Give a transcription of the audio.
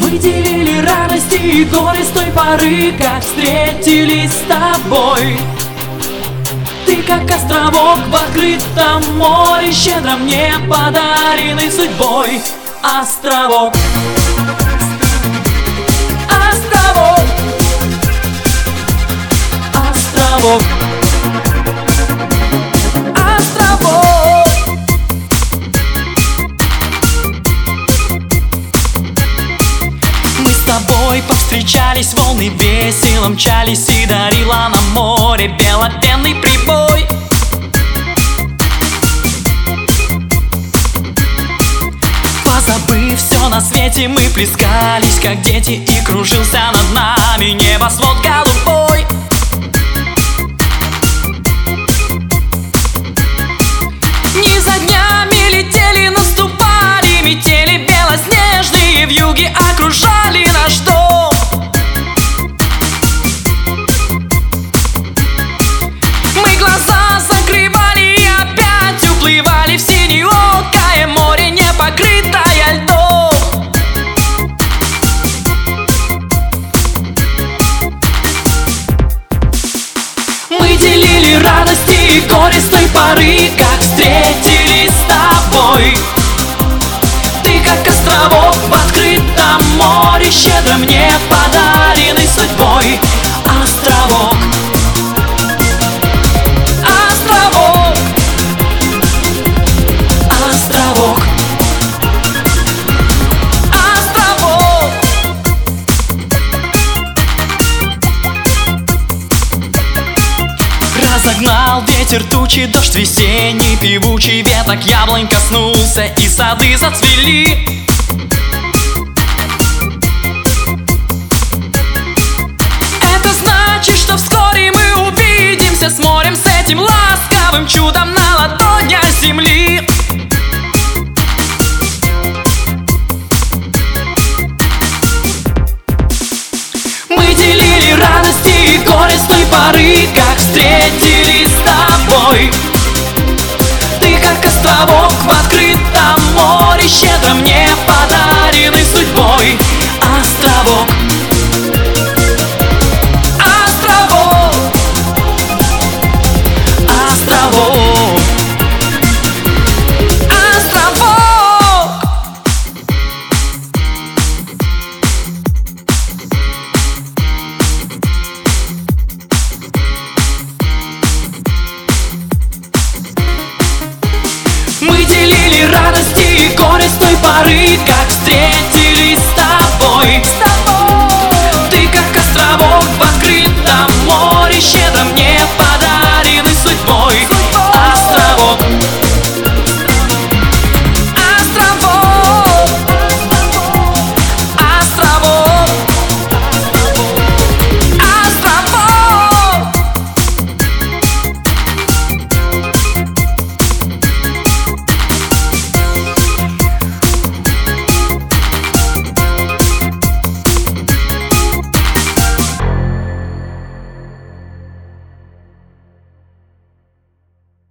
Мы делили радости и горе с той поры, как встретились с тобой. Ты как островок в открытом море, щедро мне подаренный судьбой. Островок, островок, островок, островок. Мы с тобой повстречались, волны весело мчались, и дарила нам море белопенный прибой. Позабыв все на свете, мы плескались, как дети, и кружился над нами небосвод голубой. Дни за днями летели, наступали метели белоснежные, вьюги окружали наш дом. Мы глаза закрывали и опять уплывали в синеокое море, не покрытое льдом. Мы делили радости и горе с той поры, как встретились с тобой. Ты как островок в открытом море, щедро мне подаренный судьбой. Островок, островок, островок, островок. Разогнал ветер тучи, дождь весенний певучий, веток яблонь коснулся, и сады зацвели. Это значит, что вскоре мы увидимся с морем, с этим ласковым чудом на ладонях земли. Мы делили радости и горе с той поры, как встретились с тобой. Ты как островок в открытом море, щедро мне подаренный